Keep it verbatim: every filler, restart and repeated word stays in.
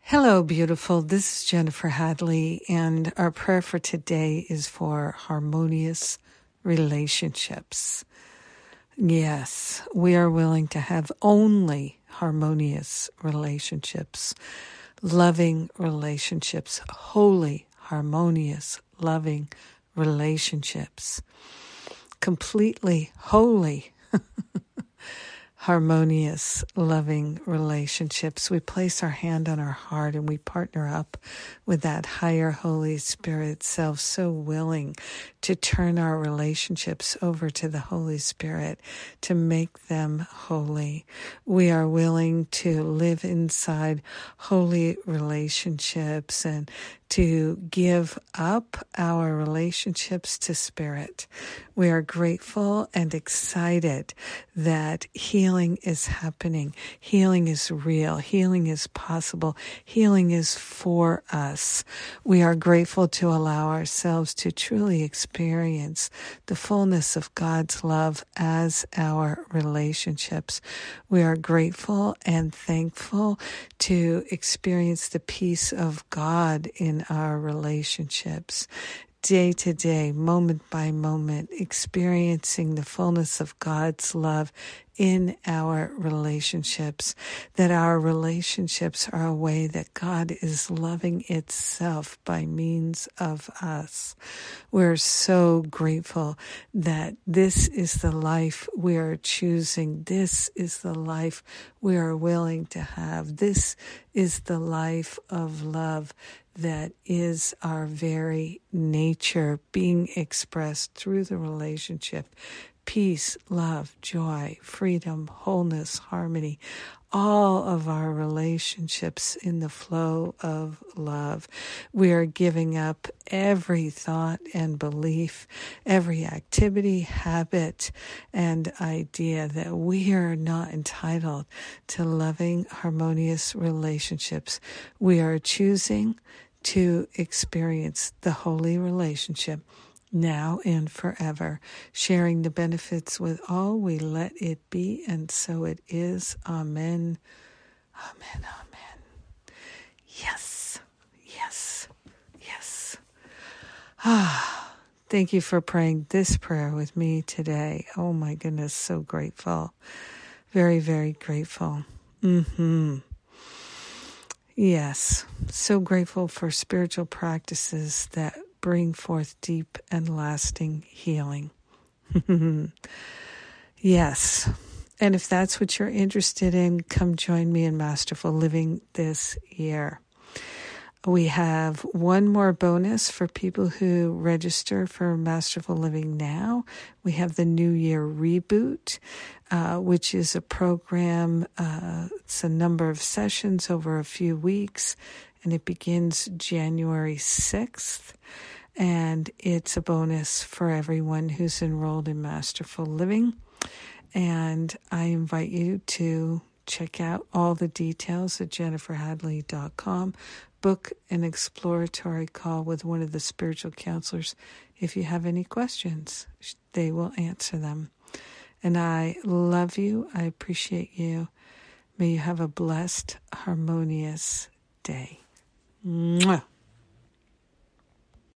Hello, beautiful. This is Jennifer Hadley, and our prayer for today is for harmonious relationships. Yes, we are willing to have only harmonious relationships, loving relationships, holy, harmonious, loving relationships, completely holy harmonious, loving relationships. We place our hand on our heart and we partner up with that higher Holy Spirit self, so willing to turn our relationships over to the Holy Spirit to make them holy. We are willing to live inside holy relationships and to give up our relationships to Spirit. We are grateful and excited that healing is happening. Healing is real. Healing is possible. Healing is for us. We are grateful to allow ourselves to truly experience the fullness of God's love as our relationships. We are grateful and thankful to experience the peace of God in our relationships. Day to day, moment by moment, experiencing the fullness of God's love in our relationships, that our relationships are a way that God is loving itself by means of us. We're so grateful that this is the life we are choosing. This is the life we are willing to have. This is the life of love that is our very nature being expressed through the relationship. Peace, love, joy, freedom, wholeness, harmony, all of our relationships in the flow of love. We are giving up every thought and belief, every activity, habit, and idea that we are not entitled to loving, harmonious relationships. We are choosing to experience the holy relationship now and forever, sharing the benefits with all. We let it be, and so it is. Amen. Amen. Amen. Yes. Yes. Yes. Ah, thank you for praying this prayer with me today. Oh my goodness, so grateful. Very, very grateful. Mm-hmm. Yes, so grateful for spiritual practices that bring forth deep and lasting healing. Yes, and if that's what you're interested in, come join me in Masterful Living this year. We have one more bonus for people who register for Masterful Living now. We have the New Year Reboot, uh, which is a program. Uh, it's a number of sessions over a few weeks, and it begins January sixth. And it's a bonus for everyone who's enrolled in Masterful Living. And I invite you to check out all the details at jennifer hadley dot com. Book an exploratory call with one of the spiritual counselors. If you have any questions, they will answer them. And I love you. I appreciate you. May you have a blessed, harmonious day. Mwah.